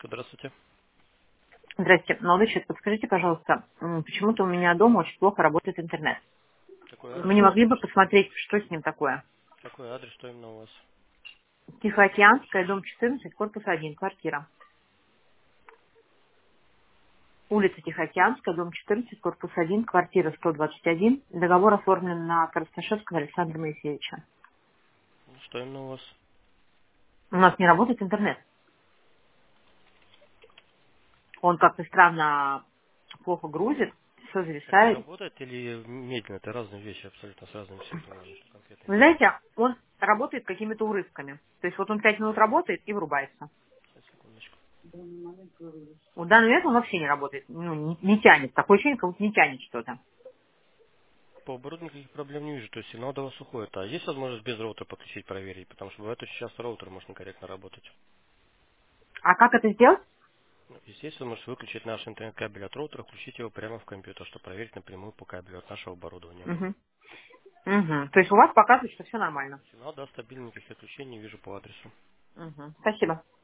Здравствуйте. Здрасте. Молодой человек, подскажите, пожалуйста, почему-то у меня дома очень плохо работает интернет. Какой Вы адрес? не могли бы посмотреть, что с ним такое? Какой адрес, что именно у вас? Тихоокеанская, дом 14, корпус 1, квартира. Улица Тихоокеанская, дом 14, корпус 1, квартира 121. Договор оформлен на Коросташевского Александра Моисеевича. Что именно у вас? У нас не работает интернет. Он как-то странно плохо грузит, все Так не зависает. работает или медленно? Это разные вещи абсолютно с разными симптомами. Что конкретно Вы не так? знаете, он работает какими-то урывками. То есть вот он 5 минут работает и вырубается. Сейчас, секундочку. В данный момент он вообще не работает, ну, не тянет. Такое ощущение, как будто не тянет что-то. По оборудованию никаких проблем не вижу, то есть сигнал до вас уходит. А есть возможность без роутера подключить, проверить? Потому что бывает очень часто роутер может некорректно работать. А как это сделать? Ну, естественно, можете выключить наш интернет-кабель от роутера, включить его прямо в компьютер, чтобы проверить напрямую по кабелю от нашего оборудования. Мгм. Мгм. То есть у вас показывает, что все нормально. Сигнал, да, стабильный, никаких отключений не вижу по адресу. Мгм. Спасибо.